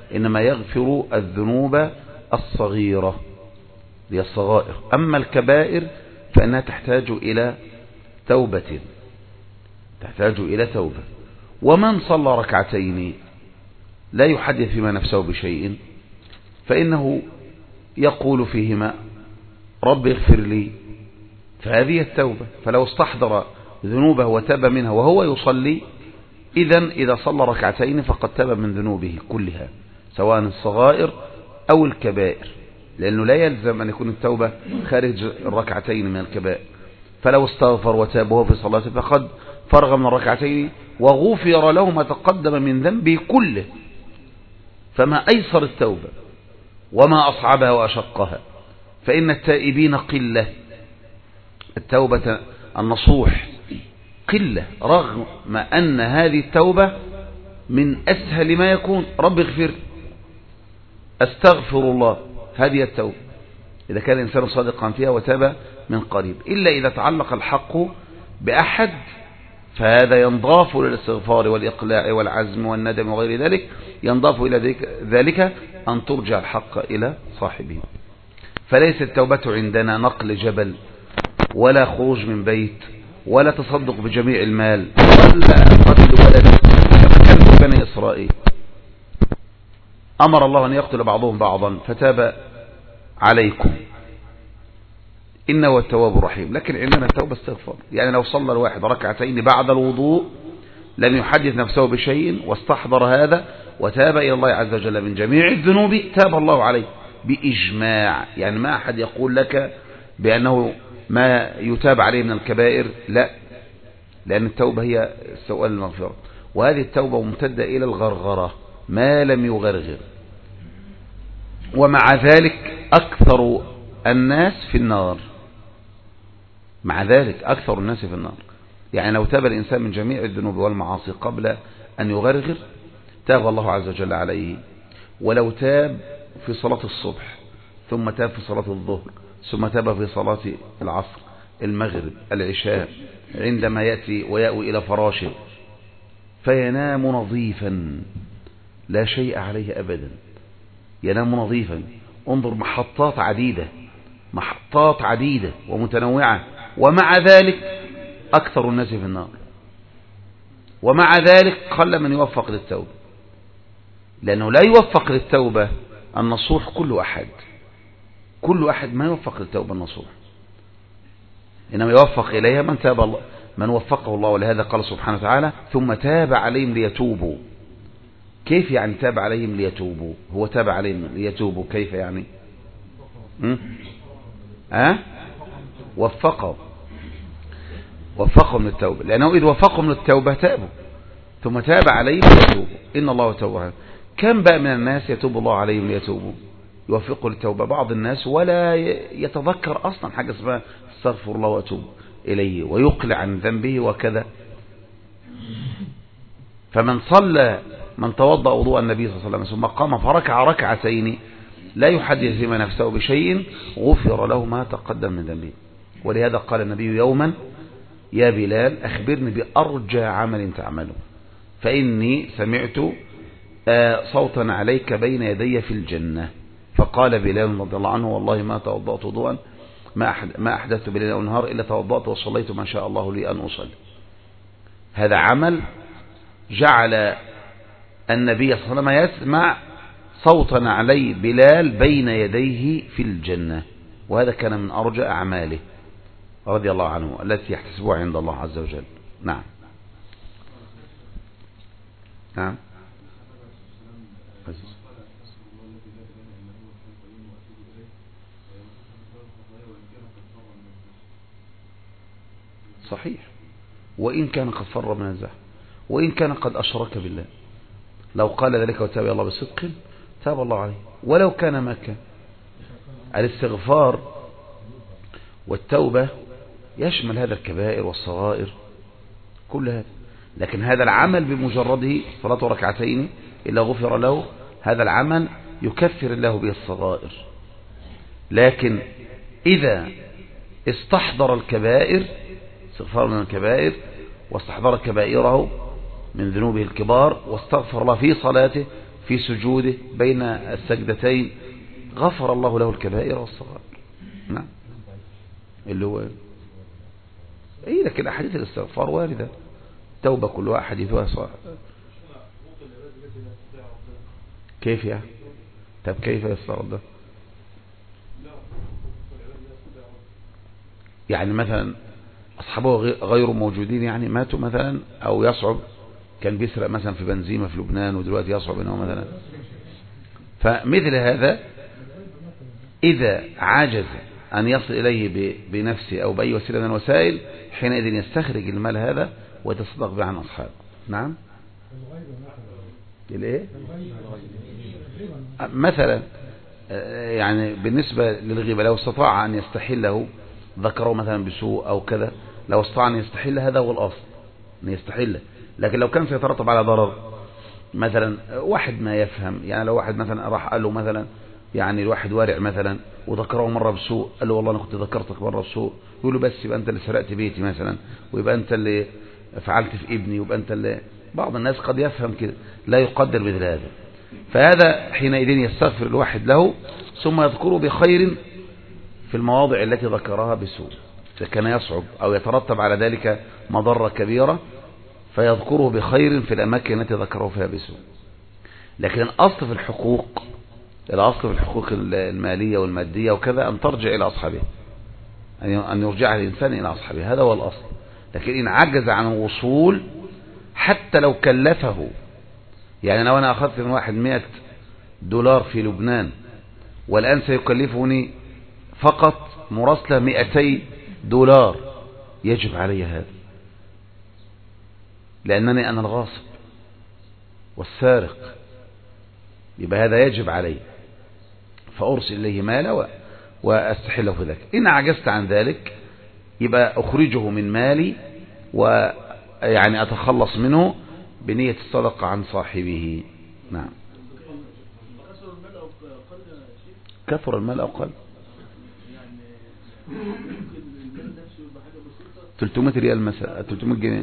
إنما يغفر الذنوب الصغيرة هي الصغائر. أما الكبائر فإنها تحتاج إلى توبة تحتاج إلى توبة. ومن صلى ركعتين لا يحدث فيما نفسه بشيء فإنه يقول فيهما رب اغفر لي، فهذه التوبة. فلو استحضر ذنوبه وتاب منها وهو يصلي، إذن إذا صلى ركعتين فقد تاب من ذنوبه كلها سواء الصغائر أو الكبائر، لأنه لا يلزم أن يكون التوبة خارج الركعتين من الكبائر. فلو استغفر وتاب وهو في صلاته فقد فرغ من الركعتين وغفر له ما تقدم من ذنبه كله. فما أيسر التوبة وما أصعبها وأشقها، فإن التائبين قلة، التوبة النصوح قلة، رغم أن هذه التوبة من أسهل ما يكون. رب اغفر، أستغفر الله، هذه التوبة إذا كان الإنسان صادقا فيها وتاب من قريب. إلا إذا تعلق الحق بأحد فهذا ينضاف للاستغفار والإقلاع والعزم والندم وغير ذلك، ينضاف إلى ذلك أن ترجع الحق إلى صاحبه. فليس التوبة عندنا نقل جبل ولا خروج من بيت ولا تصدق بجميع المال ولا قتل ولد كما كان بني إسرائيل. أمر الله أن يقتل بعضهم بعضا فتاب عليكم إنه هو التواب الرحيم. لكن عندنا التوبة استغفار، يعني لو صلى الواحد ركعتين بعد الوضوء لم يحدث نفسه بشيء واستحضر هذا وتاب إلى الله عز وجل من جميع الذنوب تاب الله عليه بإجماع. يعني ما أحد يقول لك بأنه ما يتاب عليه من الكبائر، لا، لأن التوبة هي سؤال المغفرة، وهذه التوبة ممتدة إلى الغرغرة ما لم يغرغر. ومع ذلك أكثر الناس في النار، مع ذلك أكثر الناس في النار. يعني لو تاب الإنسان من جميع الذنوب والمعاصي قبل أن يغرغر تاب الله عز وجل عليه. ولو تاب في صلاة الصبح ثم تاب في صلاة الظهر ثم تاب في صلاة العصر المغرب العشاء عندما يأتي ويأوي إلى فراشه فينام نظيفا لا شيء عليه أبدا، ينام نظيفا. انظر، محطات عديدة محطات عديدة ومتنوعة، ومع ذلك أكثر الناس في النار. ومع ذلك قل من يوفق للتوبة، لأنه لا يوفق للتوبة النصوح كل أحد كل أحد ما يوفق للتوبة النصوح، إنما يوفق إليها من تاب الله من وفقه الله. ولهذا قال سبحانه وتعالى ثم تاب عليهم ليتوبوا. كيف يعني تاب عليهم ليتوبوا؟ هو تاب عليهم ليتوبوا كيف يعني؟ أه؟ وفقهم وفقهم للتوبة، لأنه إذ وفقهم للتوبة تابوا، ثم تاب عليهم ليتوبوا إن الله تواب رحيم. كم بقى من الناس يتوب الله عليهم ليتوبوا يوفقوا للتوبة؟ بعض الناس ولا يتذكر أصلا حاجة اسمها استغفر الله وأتوب إليه ويقلع عن ذنبه وكذا. فمن صلى من توضأ وضوء النبي صلى الله عليه وسلم ثم قام فركع ركعتين لا يحدث فيما نفسه بشيء غفر له ما تقدم من ذنبه. ولهذا قال النبي يوما يا بلال أخبرني بأرجى عمل تعمله فإني سمعت صوتا عليك بين يدي في الجنة. فقال بلال رضي الله عنه والله ما توضأت وضوءا ما أحدثت بليل أو نهار إلا توضأت وصليت ما شاء الله لي أن أصلي. هذا عمل جعل النبي صلى الله عليه وسلم يسمع صوتا علي بلال بين يديه في الجنة، وهذا كان من أرجى أعماله رضي الله عنه التي يحتسبها عند الله عز وجل. نعم نعم صحيح، وإن كان قد فر من الزحف وإن كان قد أشرك بالله، لو قال ذلك وتاب الله بصدق تاب الله عليه ولو كان ما كان. الاستغفار والتوبة يشمل هذا الكبائر والصغائر كل هذا، لكن هذا العمل بمجرده صلاة ركعتين إلا غفر له، هذا العمل يكفر الله به الصغائر. لكن إذا استحضر الكبائر استغفار من الكبائر واستحضر كبائره من ذنوبه الكبار واستغفر الله في صلاته في سجوده بين السجدتين غفر الله له الكبائر والصغائر. نعم اللي هو ايه، لكن احاديث الاستغفار واردة، توبة كل واحد حديثها صح. كيف يعني؟ طب كيف يستغفر ده؟ يعني مثلا أصحابه غير موجودين، يعني ماتوا مثلا، أو يصعب كان بيسرق مثلا في بنزيمة في لبنان ودلوقتي يصعب أنه مثلا، فمثل هذا إذا عجز أن يصل إليه بنفسه أو بأي وسيلة من الوسائل حينئذ يستخرج المال هذا ويتصدق به عن أصحابه. نعم الإيه؟ مثلا يعني بالنسبة للغيبة لو استطاع أن يستحله ذكره مثلا بسوء أو كذا، لو استطاع أن يستحل هذا هو الأصل أن يستحله. لكن لو كان سيترتب على ضرر، مثلا واحد ما يفهم، يعني لو واحد مثلا راح قال له مثلا، يعني الواحد وارع مثلا وذكره مرة بسوء، قال له والله أنا كنت ذكرتك مرة بسوء، يقول له بس يبقى أنت اللي سرقت بيتي مثلا، ويبقى أنت اللي فعلت في ابني، ويبقى أنت اللي، بعض الناس قد يفهم كده لا يقدر مثل هذا. فهذا حينئذ يستغفر الواحد له ثم يذكره بخير في المواضع التي ذكرها بسوء، فكان يصعب أو يترتب على ذلك مضرة كبيرة فيذكره بخير في الأماكن التي ذكره فيها بسوء. لكن الأصل في الحقوق، الأصل في الحقوق المالية والمادية وكذا أن ترجع إلى أصحابه، أن يرجع الإنسان إلى أصحابه، هذا هو الأصل. لكن إن عجز عن الوصول حتى لو كلفه، يعني لو أنا أخذت من واحد مئة دولار في لبنان والآن سيكلفني فقط مراسلة مئتي دولار، يجب علي هذا، لأنني أنا الغاصب والسارق، يبقى هذا يجب علي، فأرسل إليه مالا وأستحله في ذلك. إن عجزت عن ذلك يبقى أخرجه من مالي ويعني أتخلص منه بنية الصدقة عن صاحبه. نعم. كثر المال أو قل، ثلاثمائة ريال مثلا، ثلاثمائة جنيه،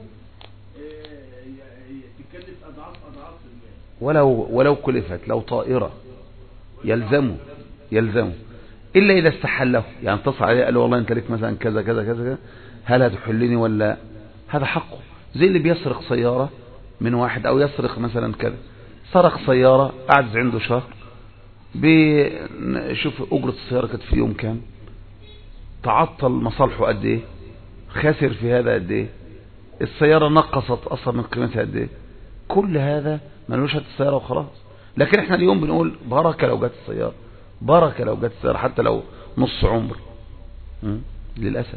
ولو ولو كلفت، لو طائرة يلزمه يلزمه إلا إذا استحله، يعني اتصل عليه قال له والله أنت لك مثلا كذا كذا كذا، هل هتحلني ولا، هذا حقه. زي اللي بيسرق سيارة من واحد أو يسرق مثلا كذا، سرق سيارة أعجز عنده شهر، بشوف أجرة السيارة كانت في يوم كام، تعطل مصالحه قد ايه، خسر في هذا قد ايه، السيارة نقصت أصلا من قيمتها قد ايه، كل هذا ملوش هات السيارة وخلاص. لكن احنا اليوم بنقول بركة لو جت السيارة، بركة لو جت السيارة حتى لو نص عمر. للأسف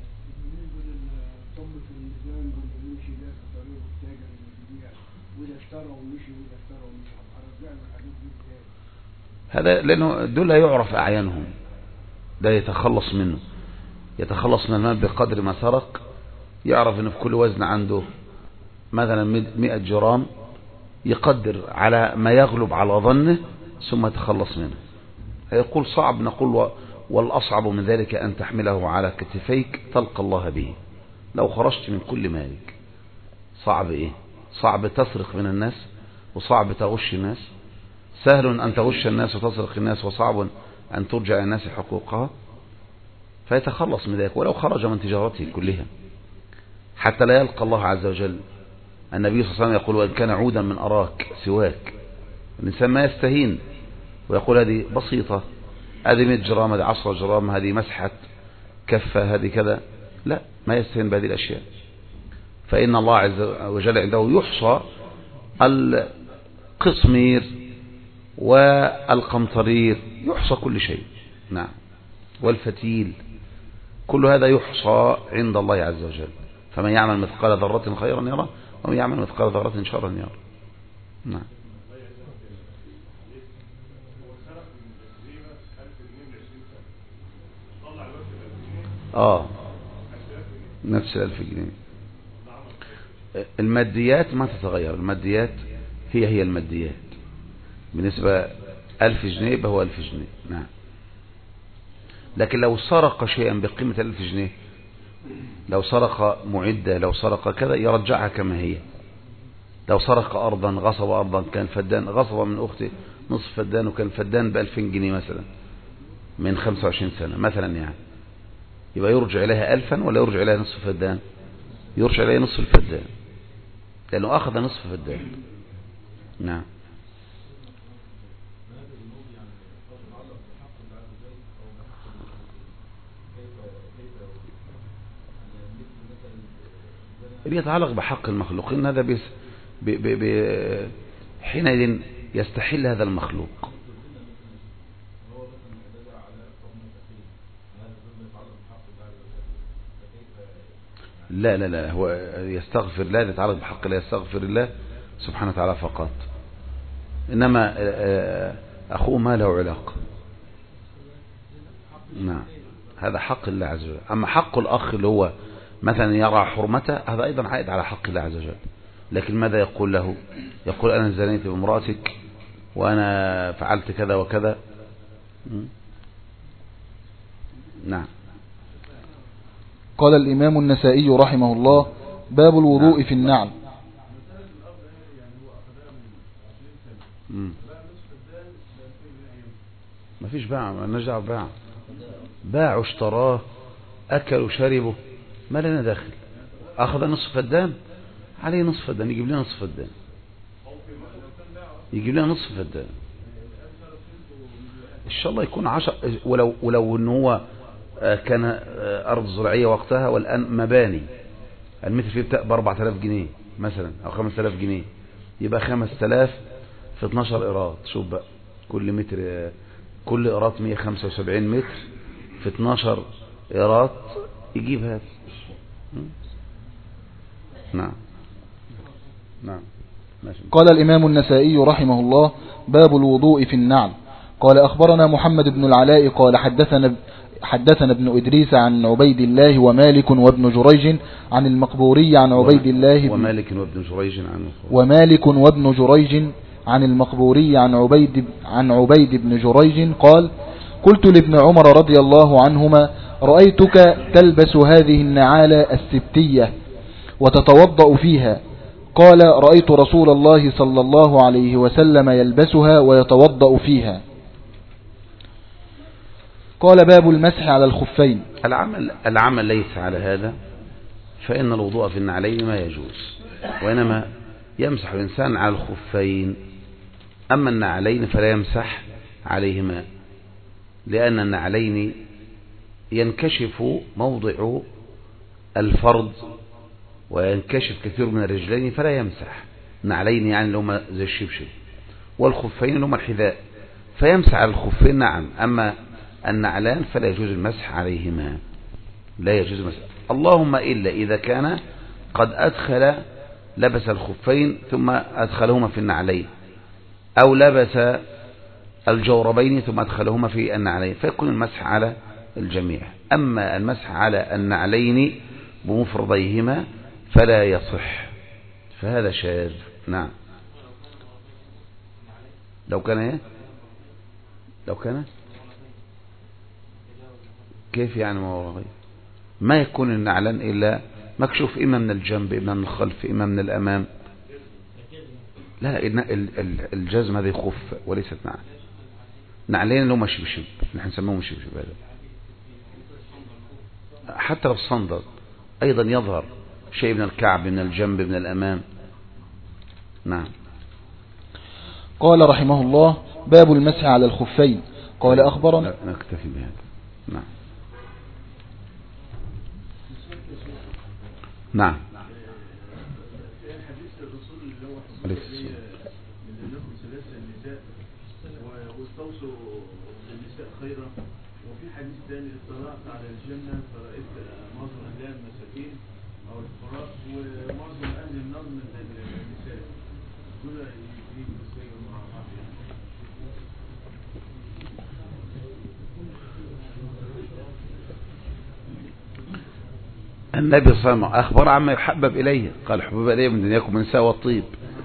هذا لأنه دول لا يعرف أعيانهم، ده يتخلص منه، يتخلص من المال بقدر ما سرق، يعرف أنه في كل وزن عنده مثلا مئة جرام، يقدر على ما يغلب على ظنه ثم يتخلص منه. يقول صعب، نقول والأصعب من ذلك أن تحمله على كتفيك تلقى الله به، لو خرجت من كل مالك. صعب إيه؟ صعب تسرق من الناس وصعب تغش الناس، سهل أن تغش الناس وتسرق الناس، وصعب أن ترجع الناس حقوقها، فيتخلص من ذلك ولو خرج من تجارته كلها حتى لا يلقى الله عز وجل. النبي صلى الله عليه وسلم يقول وإن كان عودا من أراك سواك، الإنسان ما يستهين ويقول هذه بسيطة، هذه مئة جرام، هذه عشرة جرام، هذه مسحة كفة، هذه كذا، لا، ما يستهين بهذه الأشياء. فإن الله عز وجل عنده يحصى القصمير والقمطرير، يحصى كل شيء. نعم. والفتيل، كل هذا يحصى عند الله عز وجل. فمن يعمل مثقال ذرة خيرا يرى ومن يعمل مثقال ذرة شرا يرى. نعم. آه نفس الألف جنيه. الماديات ما تتغير، الماديات هي هي الماديات، بالنسبة ألف جنيه يبقى هو ألف جنيه. نعم. لكن لو سرق شيئا بقيمة ألف جنيه، لو سرق معدة، لو سرق كذا، يرجعها كما هي، لو سرق أرضا غصب أرضا كان فدان، غصب من أخته نصف فدان وكان فدان بألفين جنيه مثلا من خمسة وعشرين سنة مثلا، يعني يبقى يرجع إليها ألفا ولا يرجع إليها نصف فدان؟ يرجع إليها نصف الفدان لأنه أخذ نصف فدان. نعم. يتعلق بحق المخلوقين هذا بس ب ب ب حينئذ يستحل هذا المخلوق. لا لا لا هو يستغفر، لا يتعلق بحق الله، يستغفر الله سبحانه وتعالى فقط، إنما أخوه ما له علاقة. نعم هذا حق الله عز وجل. أما حق الأخ اللي هو مثلا يرى حرمته هذا أيضا عائد على حق الله عز وجل، لكن ماذا يقول له؟ يقول أنا زنيت بامرأتك وأنا فعلت كذا وكذا. نعم. قال الإمام النسائي رحمه الله باب الوضوء نعم. في النعل. ما فيش باع، ما نرجع باع باع واشتراه أكل وشربه ما لنا داخل. أخذ نصف فدان عليه نصف فدان، يجيب لنا نصف فدان، يجيب لنا نصف فدان إن شاء الله يكون عشر، ولو ولو إن هو كان أرض زراعية وقتها والآن مباني، المتر فيه ب أربعة آلاف جنيه مثلا أو خمسة آلاف جنيه، يبقى خمسة آلاف في اثناشر قيراط. شوف بقى كل متر كل قيراط مئة وخمسة وسبعين متر في اثناشر قيراط يجيب هذا. نعم نعم. قال الإمام النسائي رحمه الله باب الوضوء في النعل. قال أخبرنا محمد بن العلاء قال حدثنا حدثنا ابن إدريس عن عبيد الله ومالك وابن جريج عن المقبوري عن عبيد الله ومالك وابن جريج عن ومالك وابن جريج عن المقبوري عن عبيد عن عبيد بن جريج قال قلت لابن عمر رضي الله عنهما رأيتك تلبس هذه النعال السبتية وتتوضأ فيها. قال رأيت رسول الله صلى الله عليه وسلم يلبسها ويتوضأ فيها. قال باب المسح على الخفين. العمل العمل ليس على هذا، فإن الوضوء في النعلين ما يجوز، وإنما يمسح الإنسان على الخفين، أما النعلين فلا يمسح عليهما، لأن النعلين ينكشف موضع الفرض وينكشف كثير من الرجلين فلا يمسح. نعلين يعني اللي هم زي الشبشب، والخفين اللي هم الحذاء، فيمسح على الخفين نعم، أما النعلان فلا يجوز المسح عليهما، لا يجوز المسح، اللهم إلا إذا كان قد أدخل لبس الخفين ثم أدخلهما في النعلين، أو لبس الجوربين ثم أدخلهما في النعلين، فيكون المسح على الجميع. أما المسح على النعلين بمفرديهما فلا يصح، فهذا شاذ. نعم. لو كان ايه لو كان كيف يعني ما هو غير ما يكون النعلان إلا مكشوف إما من الجنب إما من الخلف إما من الأمام. لا الجزم هذه خف وليست نعل. نعلين اللي هم شبشب نحن نسميهم شبشب، هذا حتى لو الصندل أيضا يظهر شيء من الكعب من الجنب من الأمام. نعم. قال رحمه الله باب المسح على الخفين. قال أخبرنا نكتفي بهذا. نعم نعم. حديث الرسول اللي هو لكم ثلاث النساء واستوصوا النساء خيرا، وفي حديث ثاني اطلعت على الجنة فرأيت معظم أهلها المساكين أو الفقراء ومعظم أهل النار من النساء، دول يجيب السير مع بعض. النبي صلى الله عليه وسلم أخبر عما يحبب إليه، قال حبب إليه من دنياكم من النساء والطيب.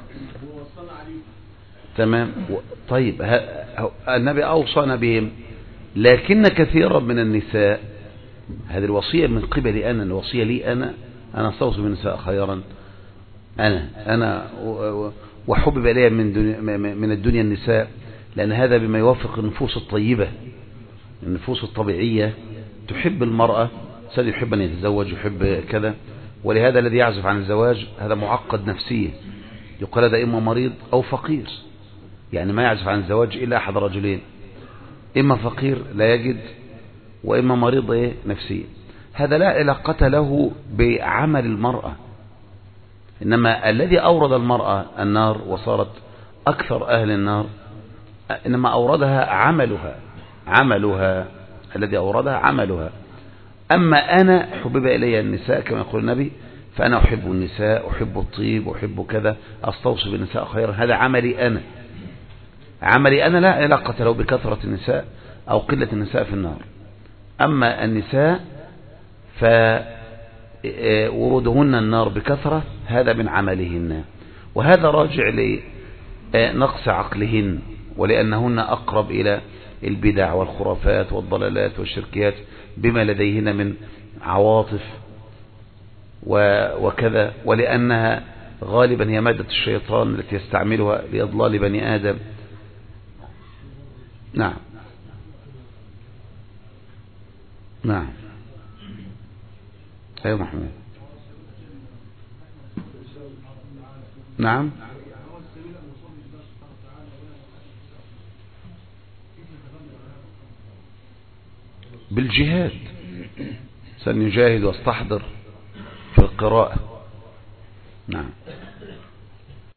تمام. طيب النبي أوصانا بهم، لكن كثيرا من النساء هذه الوصية من قبل أنا، الوصية لي أنا أنا استوصي بالنساء خيرا، أنا أنا وحبب إلي من من الدنيا النساء، لأن هذا بما يوافق النفوس الطيبة، النفوس الطبيعية تحب المرأة، سيد يحب أن يتزوج، يحب كذا. ولهذا الذي يعزف عن الزواج هذا معقد نفسيا، يقال هذا إما مريض أو فقير، يعني ما يعزف عن الزواج إلا أحد رجلين، إما فقير لا يجد، وإما مريض إيه نفسيا. هذا لا علاقة له بعمل المرأة، إنما الذي أورد المرأة النار وصارت أكثر أهل النار إنما أوردها عملها، عملها الذي أوردها عملها. أما أنا حبب إلي النساء كما يقول النبي، فأنا أحب النساء، أحب الطيب، أحب كذا، أستوصي بالنساء خيرا، هذا عملي أنا، عملي أنا لا علاقة له بكثرة النساء أو قلة النساء في النار. أما النساء فورودهن النار بكثرة هذا من عملهن، وهذا راجع لنقص عقلهن، ولأنهن أقرب إلى البدع والخرافات والضلالات والشركيات بما لديهن من عواطف وكذا، ولأنها غالبا هي مادة الشيطان التي يستعملها لإضلال بني آدم. نعم نعم أيوة محمود. نعم بالجهاد، سنجاهد واستحضر في القراءة. نعم